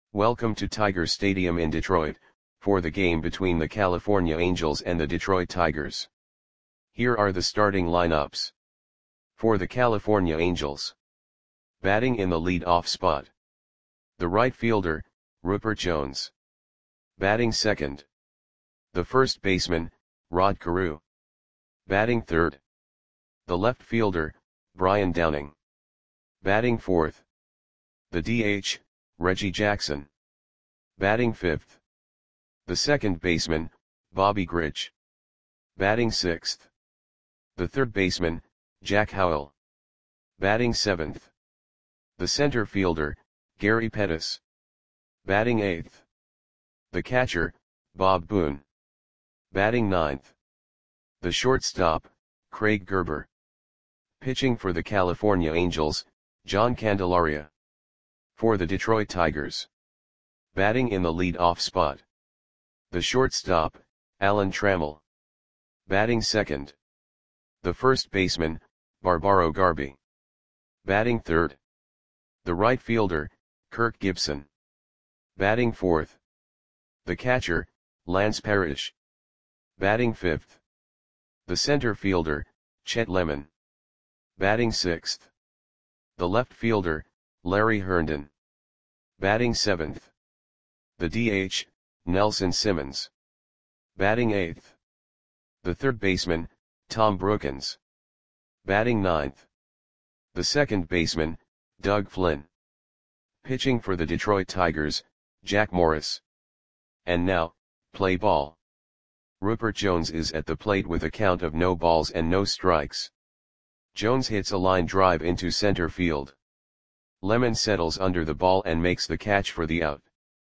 Welcome to Tiger Stadium in Detroit, for the game between the California Angels and the Detroit Tigers. Here are the starting lineups. For the California Angels. Batting in the lead-off spot. The right fielder, Rupert Jones. Batting second. The first baseman, Rod Carew. Batting third. The left fielder, Brian Downing. Batting fourth. The DH, Reggie Jackson. Batting fifth. The second baseman, Bobby Grich. Batting sixth. The third baseman, Jack Howell. Batting seventh. The center fielder, Gary Pettis. Batting eighth. The catcher, Bob Boone. Batting ninth. The shortstop, Craig Gerber. Pitching for the California Angels, John Candelaria. For the Detroit Tigers. Batting in the lead-off spot. The shortstop, Alan Trammell. Batting second. The first baseman, Barbaro Garby. Batting third. The right fielder, Kirk Gibson. Batting fourth. The catcher, Lance Parrish. Batting fifth. The center fielder, Chet Lemon. Batting sixth. The left fielder, Larry Herndon. Batting seventh. The DH, Nelson Simmons. Batting eighth. The third baseman, Tom Brookins. Batting ninth. The second baseman, Doug Flynn. Pitching for the Detroit Tigers, Jack Morris. And now, play ball. Rupert Jones is at the plate with a count of no balls and no strikes. Jones hits a line drive into center field. Lemon settles under the ball and makes the catch for the out.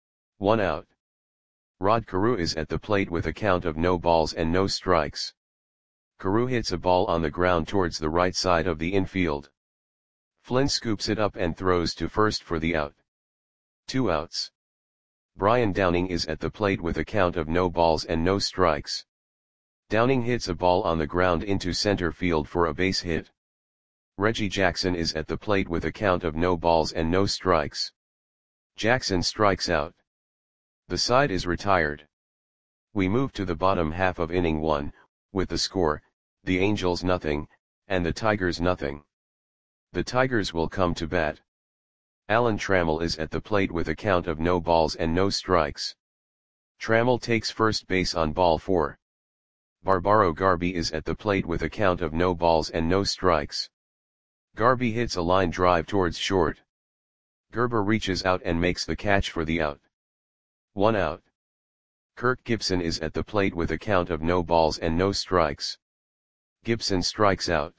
1 out. Rod Carew is at the plate with a count of no balls and no strikes. Carew hits a ball on the ground towards the right side of the infield. Flynn scoops it up and throws to first for the out. 2 outs. Brian Downing is at the plate with a count of no balls and no strikes. Downing hits a ball on the ground into center field for a base hit. Reggie Jackson is at the plate with a count of no balls and no strikes. Jackson strikes out. The side is retired. We move to the bottom half of inning 1, with the score, the Angels nothing, and the Tigers nothing. The Tigers will come to bat. Alan Trammell is at the plate with a count of no balls and no strikes. Trammell takes first base on ball 4. Barbaro Garby is at the plate with a count of no balls and no strikes. Garby hits a line drive towards short. Gerber reaches out and makes the catch for the out. 1 out. Kirk Gibson is at the plate with a count of no balls and no strikes. Gibson strikes out.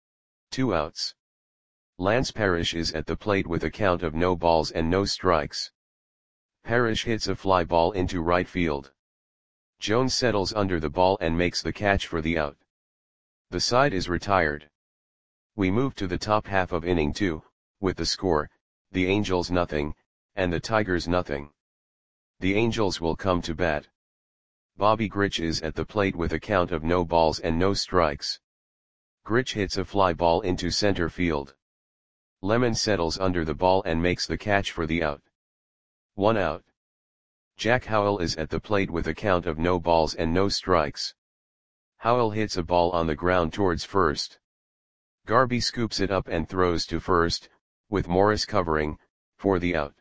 2 outs. Lance Parrish is at the plate with a count of no balls and no strikes. Parrish hits a fly ball into right field. Jones settles under the ball and makes the catch for the out. The side is retired. We move to the top half of inning 2, with the score, the Angels nothing, and the Tigers nothing. The Angels will come to bat. Bobby Grich is at the plate with a count of no balls and no strikes. Grich hits a fly ball into center field. Lemon settles under the ball and makes the catch for the out. 1 out. Jack Howell is at the plate with a count of no balls and no strikes. Howell hits a ball on the ground towards first. Garby scoops it up and throws to first, with Morris covering, for the out.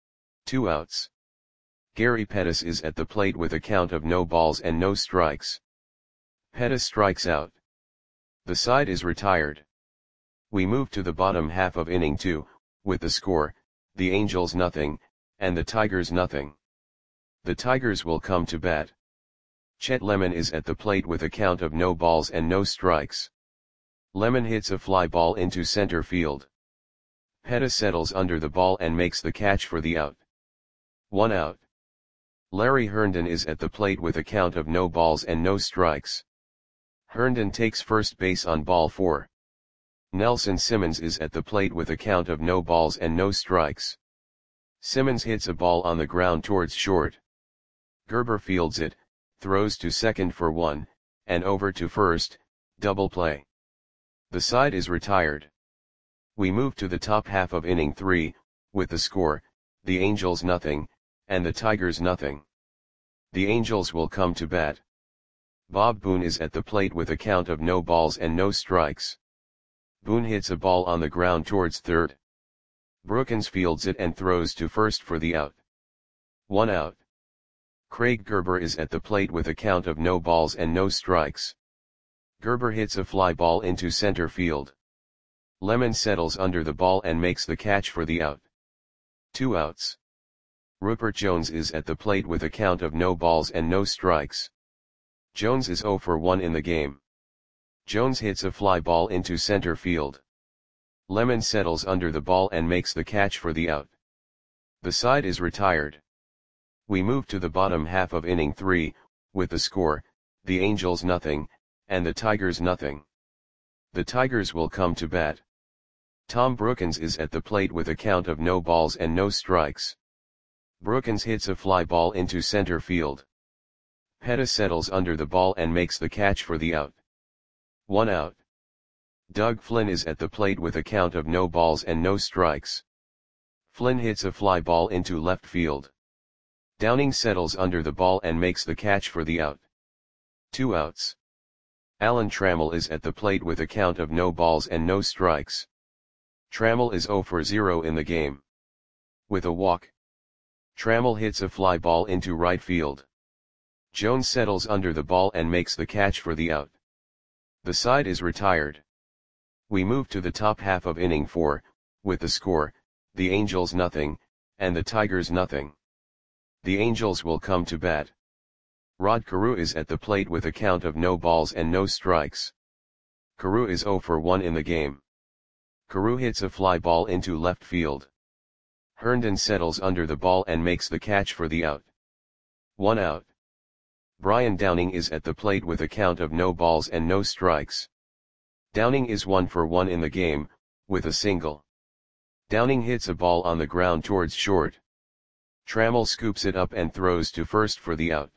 2 outs. Gary Pettis is at the plate with a count of no balls and no strikes. Pettis strikes out. The side is retired. We move to the bottom half of inning 2, with the score, the Angels nothing, and the Tigers nothing. The Tigers will come to bat. Chet Lemon is at the plate with a count of no balls and no strikes. Lemon hits a fly ball into center field. Pettis settles under the ball and makes the catch for the out. 1 out. Larry Herndon is at the plate with a count of no balls and no strikes. Herndon takes first base on ball 4. Nelson Simmons is at the plate with a count of no balls and no strikes. Simmons hits a ball on the ground towards short. Gerber fields it, throws to second for 1, and over to first, double play. The side is retired. We move to the top half of inning 3, with the score, the Angels nothing, and the Tigers nothing. The Angels will come to bat. Bob Boone is at the plate with a count of no balls and no strikes. Boone hits a ball on the ground towards third. Brookins fields it and throws to first for the out. 1 out. Craig Gerber is at the plate with a count of no balls and no strikes. Gerber hits a fly ball into center field. Lemon settles under the ball and makes the catch for the out. 2 outs. Rupert Jones is at the plate with a count of no balls and no strikes. Jones is 0 for 1 in the game. Jones hits a fly ball into center field. Lemon settles under the ball and makes the catch for the out. The side is retired. We move to the bottom half of inning 3, with the score, the Angels nothing, and the Tigers nothing. The Tigers will come to bat. Tom Brookins is at the plate with a count of no balls and no strikes. Brookins hits a fly ball into center field. Pettis settles under the ball and makes the catch for the out. 1 out. Doug Flynn is at the plate with a count of no balls and no strikes. Flynn hits a fly ball into left field. Downing settles under the ball and makes the catch for the out. 2 outs. Alan Trammell is at the plate with a count of no balls and no strikes. Trammell is 0 for 0 in the game. With a walk. Trammell hits a fly ball into right field. Jones settles under the ball and makes the catch for the out. The side is retired. We move to the top half of inning 4, with the score, the Angels nothing, and the Tigers nothing. The Angels will come to bat. Rod Carew is at the plate with a count of no balls and no strikes. Carew is 0 for 1 in the game. Carew hits a fly ball into left field. Herndon settles under the ball and makes the catch for the out. 1 out. Brian Downing is at the plate with a count of no balls and no strikes. Downing is 1 for 1 in the game, with a single. Downing hits a ball on the ground towards short. Trammell scoops it up and throws to first for the out.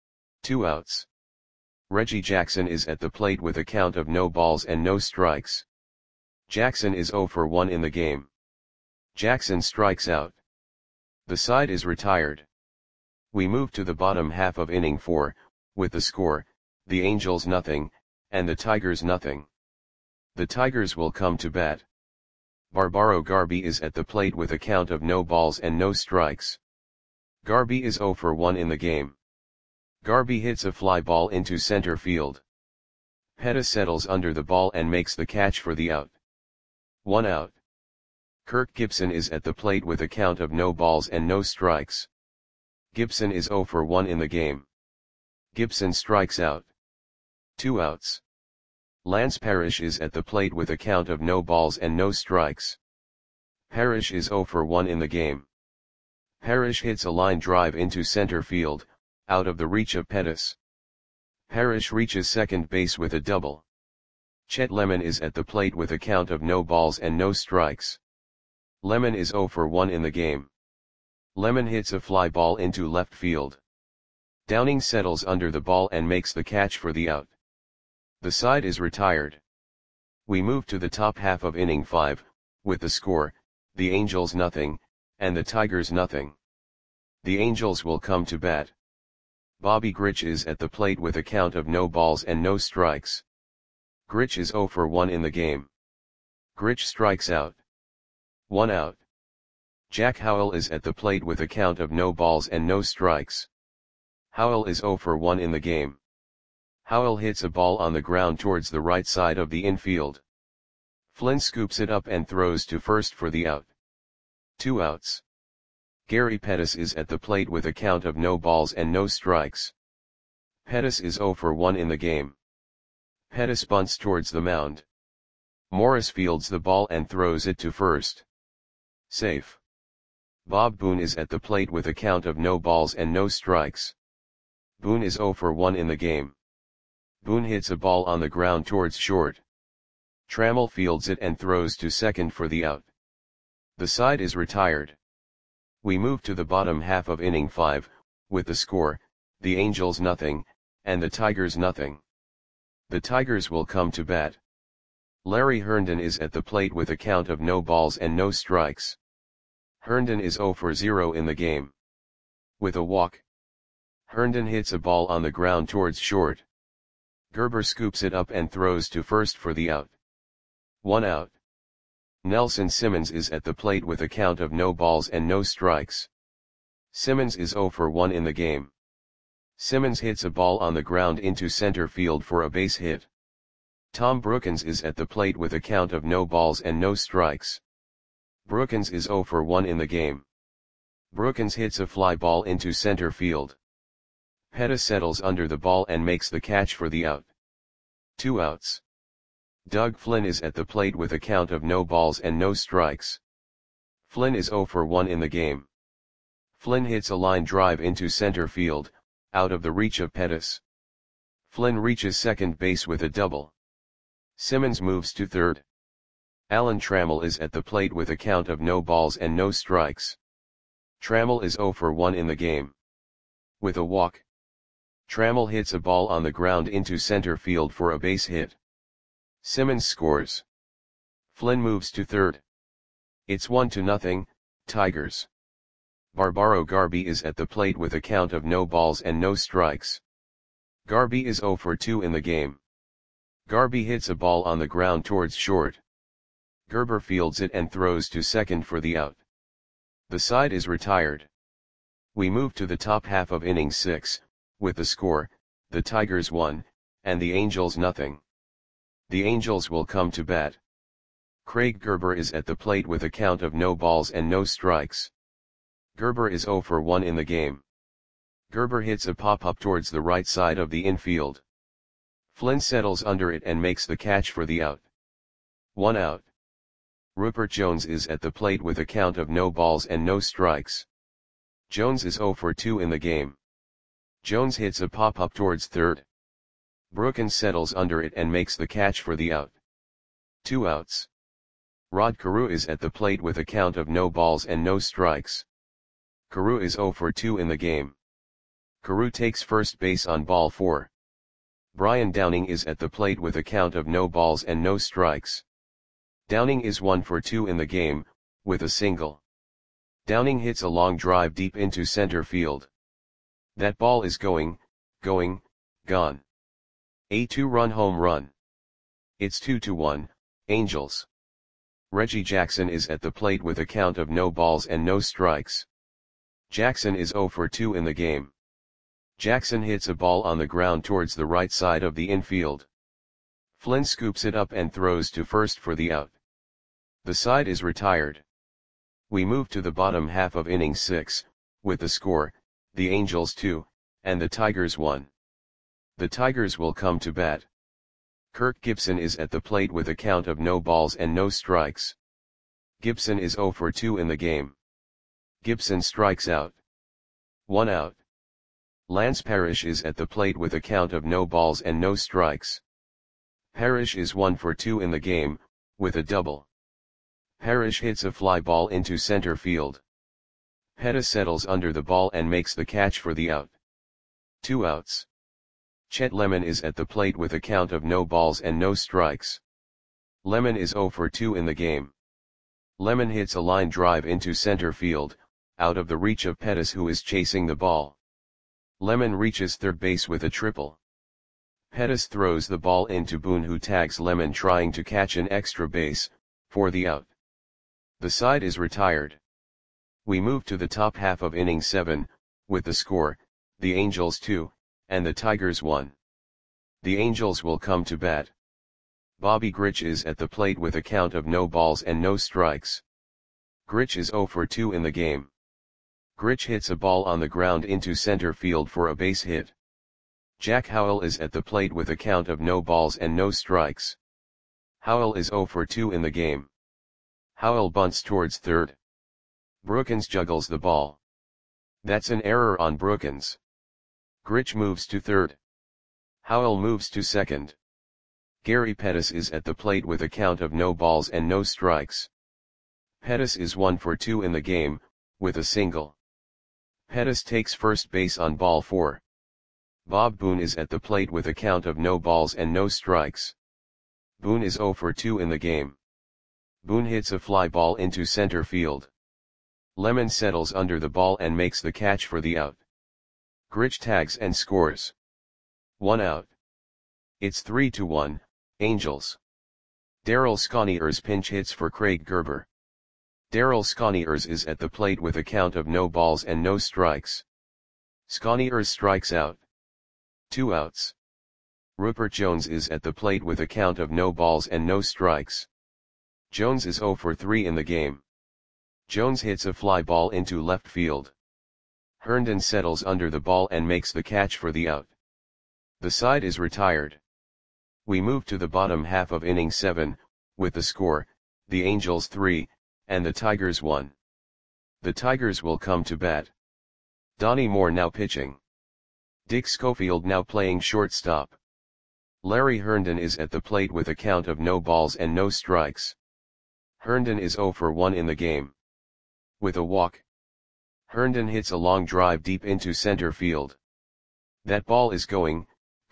2 outs. Reggie Jackson is at the plate with a count of no balls and no strikes. Jackson is 0 for 1 in the game. Jackson strikes out. The side is retired. We move to the bottom half of inning 4, with the score, the Angels nothing, and the Tigers nothing. The Tigers will come to bat. Barbaro Garby is at the plate with a count of no balls and no strikes. Garby is 0 for 1 in the game. Garby hits a fly ball into center field. Pettis settles under the ball and makes the catch for the out. 1 out. Kirk Gibson is at the plate with a count of no balls and no strikes. Gibson is 0 for 1 in the game. Gibson strikes out. 2 outs. Lance Parrish is at the plate with a count of no balls and no strikes. Parrish is 0 for 1 in the game. Parrish hits a line drive into center field, out of the reach of Pettis. Parrish reaches second base with a double. Chet Lemon is at the plate with a count of no balls and no strikes. Lemon is 0 for 1 in the game. Lemon hits a fly ball into left field. Downing settles under the ball and makes the catch for the out. The side is retired. We move to the top half of inning 5, with the score, the Angels nothing, and the Tigers nothing. The Angels will come to bat. Bobby Grich is at the plate with a count of no balls and no strikes. Grich is 0 for 1 in the game. Grich strikes out. 1 out. Jack Howell is at the plate with a count of no balls and no strikes. Howell is 0 for 1 in the game. Howell hits a ball on the ground towards the right side of the infield. Flynn scoops it up and throws to first for the out. 2 outs. Gary Pettis is at the plate with a count of no balls and no strikes. Pettis is 0 for 1 in the game. Pettis bunts towards the mound. Morris fields the ball and throws it to first. Safe. Bob Boone is at the plate with a count of no balls and no strikes. Boone is 0 for 1 in the game. Boone hits a ball on the ground towards short. Trammell fields it and throws to second for the out. The side is retired. We move to the bottom half of inning 5, with the score, the Angels nothing, and the Tigers nothing. The Tigers will come to bat. Larry Herndon is at the plate with a count of no balls and no strikes. Herndon is 0 for 0 in the game. With a walk, Herndon hits a ball on the ground towards short. Gerber scoops it up and throws to first for the out. 1 out. Nelson Simmons is at the plate with a count of no balls and no strikes. Simmons is 0 for 1 in the game. Simmons hits a ball on the ground into center field for a base hit. Tom Brookens is at the plate with a count of no balls and no strikes. Brookens is 0 for 1 in the game. Brookens hits a fly ball into center field. Pettis settles under the ball and makes the catch for the out. 2 outs. Doug Flynn is at the plate with a count of no balls and no strikes. Flynn is 0 for 1 in the game. Flynn hits a line drive into center field, out of the reach of Pettis. Flynn reaches second base with a double. Simmons moves to third. Alan Trammell is at the plate with a count of no balls and no strikes. Trammell is 0 for 1 in the game. With a walk, Trammell hits a ball on the ground into center field for a base hit. Simmons scores. Flynn moves to third. It's 1-0, Tigers. Barbaro Garby is at the plate with a count of no balls and no strikes. Garby is 0 for 2 in the game. Garby hits a ball on the ground towards short. Gerber fields it and throws to second for the out. The side is retired. We move to the top half of inning 6, with the score, the Tigers 1, and the Angels 0. The Angels will come to bat. Craig Gerber is at the plate with a count of no balls and no strikes. Gerber is 0 for 1 in the game. Gerber hits a pop-up towards the right side of the infield. Flynn settles under it and makes the catch for the out. 1 out. Rupert Jones is at the plate with a count of no balls and no strikes. Jones is 0 for 2 in the game. Jones hits a pop-up towards third. Brookens settles under it and makes the catch for the out. 2 outs. Rod Carew is at the plate with a count of no balls and no strikes. Carew is 0 for 2 in the game. Carew takes first base on ball 4. Brian Downing is at the plate with a count of no balls and no strikes. Downing is 1 for 2 in the game, with a single. Downing hits a long drive deep into center field. That ball is gone. A 2-run home run. It's 2-1, Angels. Reggie Jackson is at the plate with a count of no balls and no strikes. Jackson is 0 for 2 in the game. Jackson hits a ball on the ground towards the right side of the infield. Flynn scoops it up and throws to first for the out. The side is retired. We move to the bottom half of inning 6, with the score, the Angels 2, and the Tigers 1. The Tigers will come to bat. Kirk Gibson is at the plate with a count of no balls and no strikes. Gibson is 0 for 2 in the game. Gibson strikes out. 1 out. Lance Parrish is at the plate with a count of no balls and no strikes. Parrish is 1 for 2 in the game, with a double. Parrish hits a fly ball into center field. Pettis settles under the ball and makes the catch for the out. 2 outs. Chet Lemon is at the plate with a count of no balls and no strikes. Lemon is 0 for 2 in the game. Lemon hits a line drive into center field, out of the reach of Pettis, who is chasing the ball. Lemon reaches third base with a triple. Pettis throws the ball into Boone, who tags Lemon trying to catch an extra base, for the out. The side is retired. We move to the top half of inning 7, with the score, the Angels 2, and the Tigers 1. The Angels will come to bat. Bobby Grich is at the plate with a count of no balls and no strikes. Grich is 0 for 2 in the game. Grich hits a ball on the ground into center field for a base hit. Jack Howell is at the plate with a count of no balls and no strikes. Howell is 0 for 2 in the game. Howell bunts towards third. Brookens juggles the ball. That's an error on Brookens. Grich moves to third. Howell moves to second. Gary Pettis is at the plate with a count of no balls and no strikes. Pettis is 1 for 2 in the game, with a single. Pettis takes first base on ball 4. Bob Boone is at the plate with a count of no balls and no strikes. Boone is 0 for 2 in the game. Boone hits a fly ball into center field. Lemon settles under the ball and makes the catch for the out. Grich tags and scores. 1 out. It's 3-1, Angels. Daryl Sconiers pinch hits for Craig Gerber. Daryl Sconiers is at the plate with a count of no balls and no strikes. Sconiers strikes out. 2 outs. Rupert Jones is at the plate with a count of no balls and no strikes. Jones is 0 for 3 in the game. Jones hits a fly ball into left field. Herndon settles under the ball and makes the catch for the out. The side is retired. We move to the bottom half of inning 7, with the score, the Angels 3, and the Tigers 1. The Tigers will come to bat. Donnie Moore now pitching. Dick Schofield now playing shortstop. Larry Herndon is at the plate with a count of no balls and no strikes. Herndon is 0 for 1 in the game. With a walk. Herndon hits a long drive deep into center field. That ball is gone.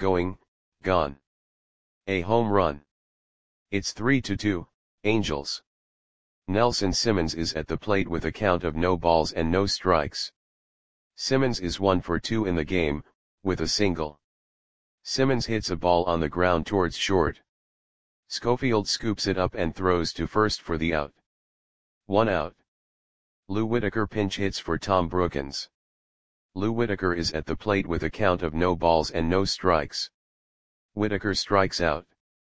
A home run. It's 3-2, Angels. Nelson Simmons is at the plate with a count of no balls and no strikes. Simmons is 1 for 2 in the game, with a single. Simmons hits a ball on the ground towards short. Schofield scoops it up and throws to first for the out. 1 out. Lou Whitaker pinch hits for Tom Brookens. Lou Whitaker is at the plate with a count of no balls and no strikes. Whitaker strikes out.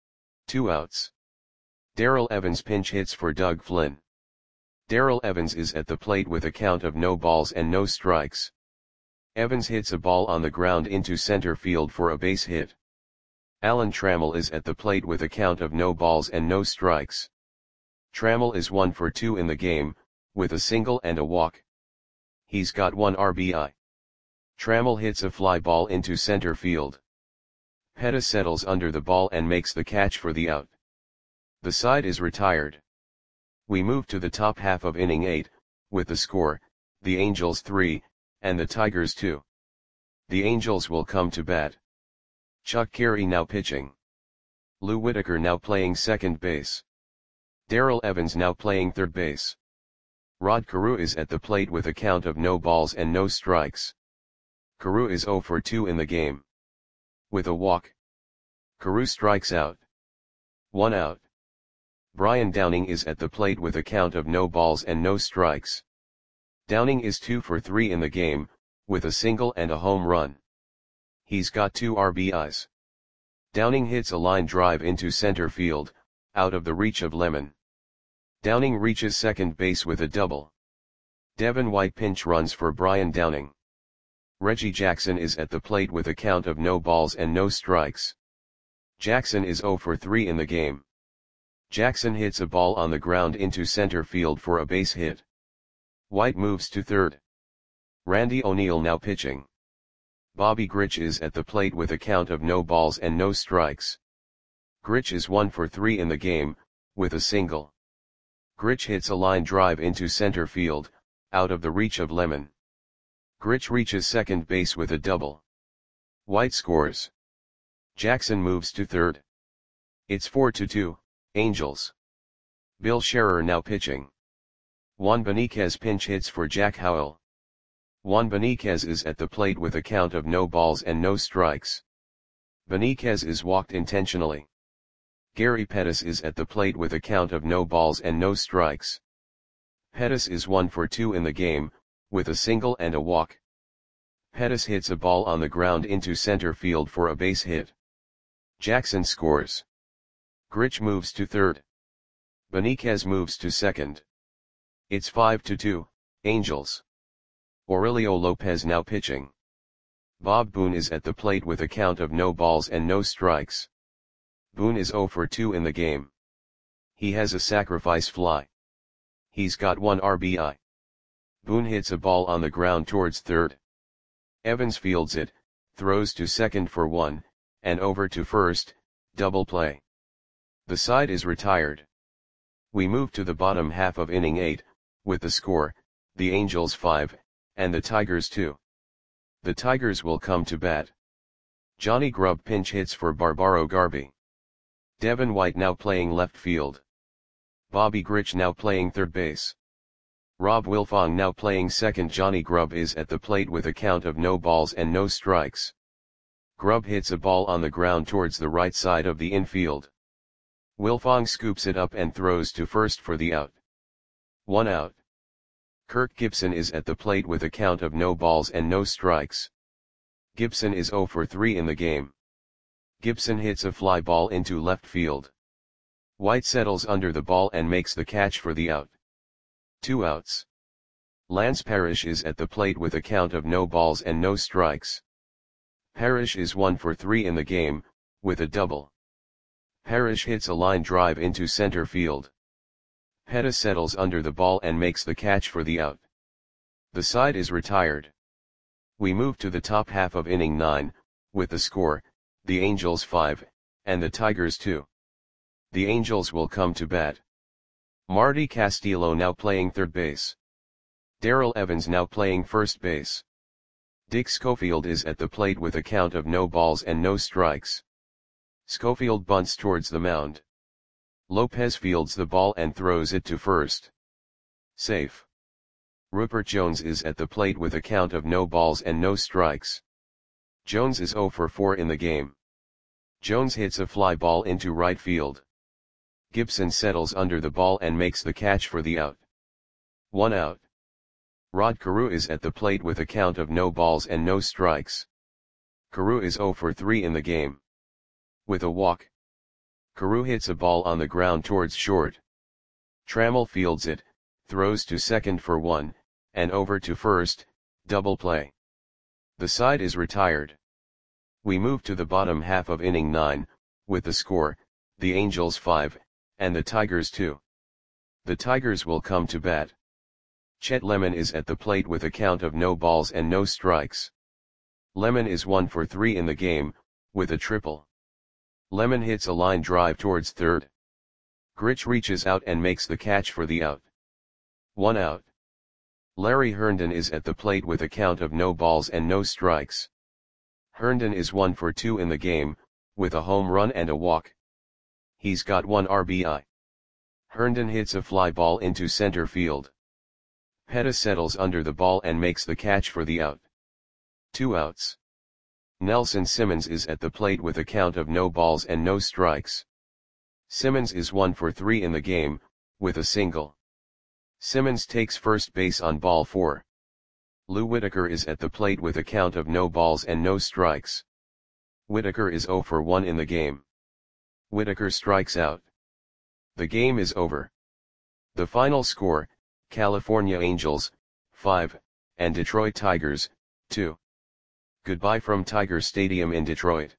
2 outs. Darrell Evans pinch hits for Doug Flynn. Darrell Evans is at the plate with a count of no balls and no strikes. Evans hits a ball on the ground into center field for a base hit. Alan Trammell is at the plate with a count of no balls and no strikes. Trammell is 1 for 2 in the game, with a single and a walk. He's got 1 RBI. Trammell hits a fly ball into center field. Pettis settles under the ball and makes the catch for the out. The side is retired. We move to the top half of inning 8, with the score, the Angels 3, and the Tigers 2. The Angels will come to bat. Chuck Carey now pitching. Lou Whitaker now playing second base. Darrell Evans now playing third base. Rod Carew is at the plate with a count of no balls and no strikes. Carew is 0 for 2 in the game. With a walk. Carew strikes out. 1 out. Brian Downing is at the plate with a count of no balls and no strikes. Downing is 2 for 3 in the game, with a single and a home run. He's got 2 RBIs. Downing hits a line drive into center field, out of the reach of Lemon. Downing reaches second base with a double. Devin White pinch runs for Brian Downing. Reggie Jackson is at the plate with a count of no balls and no strikes. Jackson is 0 for 3 in the game. Jackson hits a ball on the ground into center field for a base hit. White moves to third. Randy O'Neal now pitching. Bobby Grich is at the plate with a count of no balls and no strikes. Grich is 1 for 3 in the game, with a single. Grich hits a line drive into center field, out of the reach of Lemon. Grich reaches second base with a double. White scores. Jackson moves to third. It's 4-2, Angels. Bill Scherer now pitching. Juan Beniquez pinch hits for Jack Howell. Juan Beniquez is at the plate with a count of no balls and no strikes. Beniquez is walked intentionally. Gary Pettis is at the plate with a count of no balls and no strikes. Pettis is 1 for 2 in the game, with a single and a walk. Pettis hits a ball on the ground into center field for a base hit. Jackson scores. Grich moves to third. Beniquez moves to second. It's 5-2, Angels. Aurelio Lopez now pitching. Bob Boone is at the plate with a count of no balls and no strikes. Boone is 0 for 2 in the game. He has a sacrifice fly. He's got 1 RBI. Boone hits a ball on the ground towards third. Evans fields it, throws to second for 1, and over to first, double play. The side is retired. We move to the bottom half of inning 8, with the score, the Angels 5, and the Tigers 2. The Tigers will come to bat. Johnny Grubb pinch hits for Barbaro Garby. Devin White now playing left field. Bobby Grich now playing third base. Rob Wilfong now playing second. Johnny Grubb is at the plate with a count of no balls and no strikes. Grubb hits a ball on the ground towards the right side of the infield. Wilfong scoops it up and throws to first for the out. 1 out. Kirk Gibson is at the plate with a count of no balls and no strikes. Gibson is 0 for 3 in the game. Gibson hits a fly ball into left field. White settles under the ball and makes the catch for the out. 2 outs. Lance Parrish is at the plate with a count of no balls and no strikes. Parrish is 1 for 3 in the game, with a double. Parrish hits a line drive into center field. Petta settles under the ball and makes the catch for the out. The side is retired. We move to the top half of inning 9, with the score, the Angels 5, and the Tigers 2. The Angels will come to bat. Marty Castillo now playing third base. Darrell Evans now playing first base. Dick Schofield is at the plate with a count of no balls and no strikes. Schofield bunts towards the mound. Lopez fields the ball and throws it to first. Safe. Rupert Jones is at the plate with a count of no balls and no strikes. Jones is 0 for 4 in the game. Jones hits a fly ball into right field. Gibson settles under the ball and makes the catch for the out. 1 out. Rod Carew is at the plate with a count of no balls and no strikes. Carew is 0 for 3 in the game. With a walk. Carew hits a ball on the ground towards short. Trammell fields it, throws to second for 1, and over to first, double play. The side is retired. We move to the bottom half of inning 9, with the score, the Angels 5, and the Tigers 2. The Tigers will come to bat. Chet Lemon is at the plate with a count of no balls and no strikes. Lemon is 1 for 3 in the game, with a triple. Lemon hits a line drive towards third. Grich reaches out and makes the catch for the out. 1 out. Larry Herndon is at the plate with a count of no balls and no strikes. Herndon is 1 for 2 in the game, with a home run and a walk. He's got 1 RBI. Herndon hits a fly ball into center field. Petta settles under the ball and makes the catch for the out. 2 outs. Nelson Simmons is at the plate with a count of no balls and no strikes. Simmons is 1 for 3 in the game, with a single. Simmons takes first base on ball 4. Lou Whitaker is at the plate with a count of no balls and no strikes. Whitaker is 0 for 1 in the game. Whitaker strikes out. The game is over. The final score, California Angels, 5, and Detroit Tigers, 2. Goodbye from Tiger Stadium in Detroit.